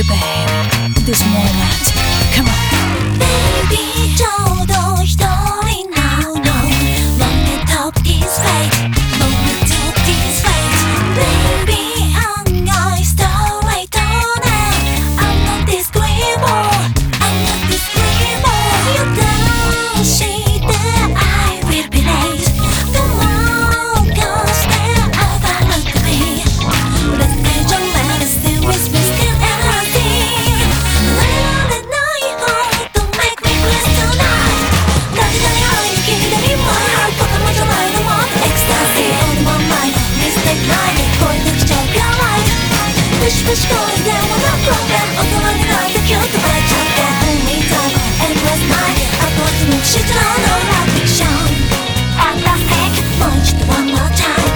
baby, this moment, come on. Baby, ちょうど一人なの Moment of this fate, moment of this fate. Baby, I'm not straight now. I'm not disagreeable, I'm not disagreeable. You don't see that I will be late. Come on, go stay over look at me. Let's get your man, let's stay with me, still everything. Let the night hard, don't make me bless tonight. 誰々愛に聞いてみ my heart 子供じゃないのもっと ecstasy on one mind, mistake night 恋できちゃうから right. Push push 恋でも no problem 大人になってキュッとバレちゃって Only time, endless night 後味の不死鳥のラブフィクション Fantastic もう一度 one more time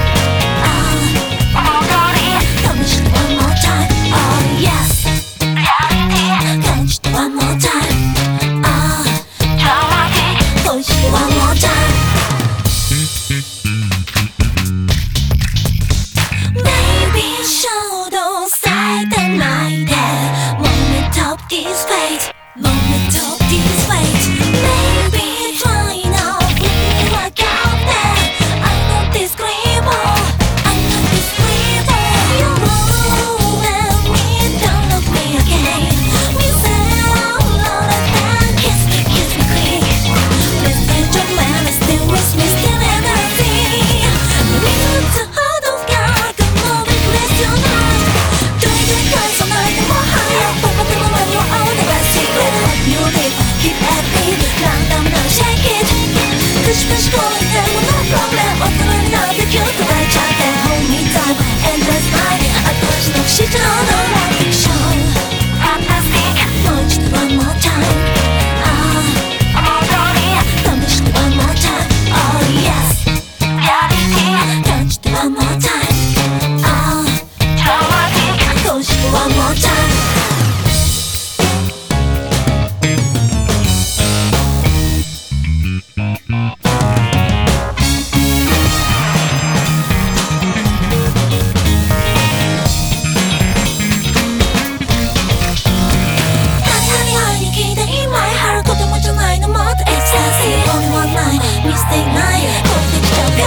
試して one more time Oh yes Reality 感じて one more time Dramatic 恋して one more time Baby 衝動さえてないで Moment of this fate Moment of this fate Baby try now put me like out there I'm not disagreeable I'm not disagreeable You won't let me don't look me again Me say love and kiss me quick Let's get your man let's stay with me still everything Need to hold on God come on be blessed tonight どれぐらい返さないでも早く僕の前にはお願い Secret what you need keep at me random now shake it Push push 恋でも no problem 大人になってキュッと抱いちゃって Hold me tight endless night 後味の不死鳥のラブフィクション Fantastic もう一度 one more time 試して one more time Oh yes Reality 感じて one more time Dramatic 恋して one more time Only one night, mistake night 恋できちゃうから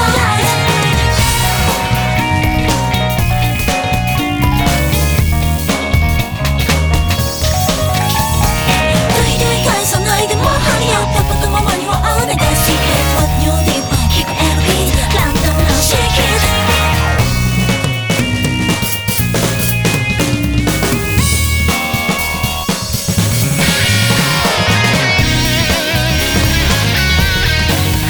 どいどい返さないでも張り合った僕のままにはお願い Secret what you need keep every beat random now shake it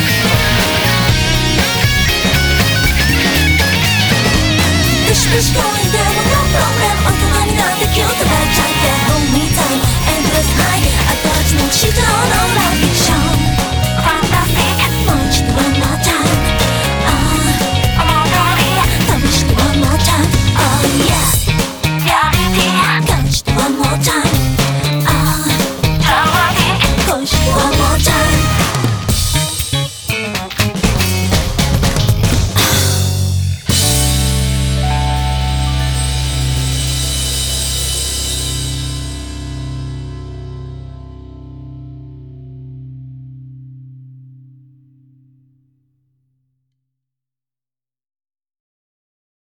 Push push